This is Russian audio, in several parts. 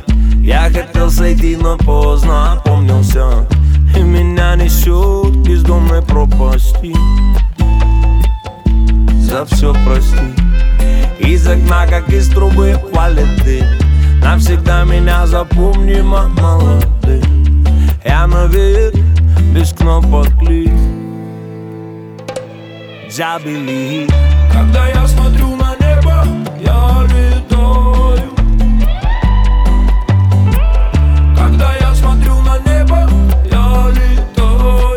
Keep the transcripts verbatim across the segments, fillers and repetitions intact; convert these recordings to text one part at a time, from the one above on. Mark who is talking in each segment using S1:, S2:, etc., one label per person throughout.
S1: Я хотел сойти, но поздно опомнился, и меня несет к бездонной пропасти. За все прости. Из окна, как из трубы, валит дым. Навсегда меня запомни, молодым. Я наверх, без кнопок клик. Забили. Когда я смотрю на небо, я летаю. Когда я смотрю на небо, я летаю.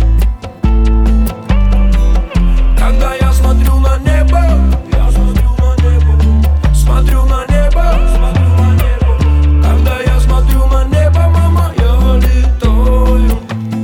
S1: Когда я смотрю на небо, я смотрю на небо, смотрю на небо, смотрю на небо. Когда я смотрю на небо, мама, я летаю.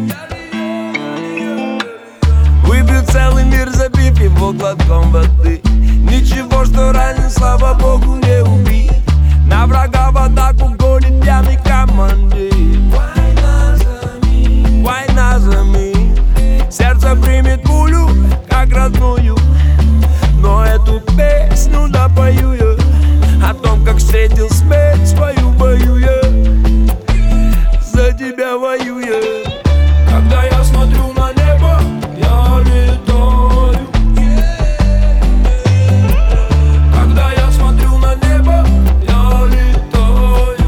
S1: Выпью целый мир, забив его глотком воды. Ничего, что ранен, слава богу, не убит. На врага в атаку гонит пьяный командир. Война за мир, война за мир. Сердце примет пулю, как родную. Но эту песню допою я о том, как встретил смерть свою в бою я. За тебя воюю я. Когда я смотрю на небо, я летаю. Когда я смотрю на небо, я летаю.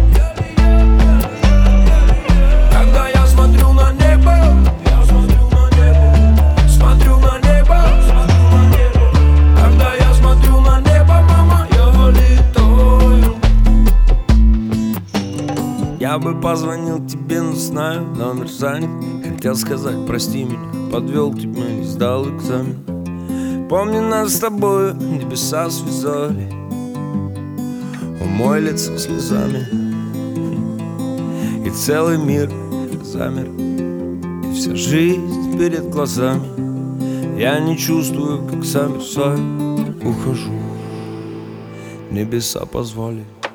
S1: Когда я смотрю на небо, я смотрю на небо, смотрю на небо, смотрю на небо. Когда я смотрю на небо, мама, я летаю. Я бы позвонил тебе, но знаю, номер занят. Хотел сказать, прости меня, подвел тебя, не сдал экзамен. Помню, нас с тобою небеса связали, умой лицо слезами, и целый мир замер, и вся жизнь перед глазами. Я не чувствую, как замерзаю, ухожу, небеса позвали.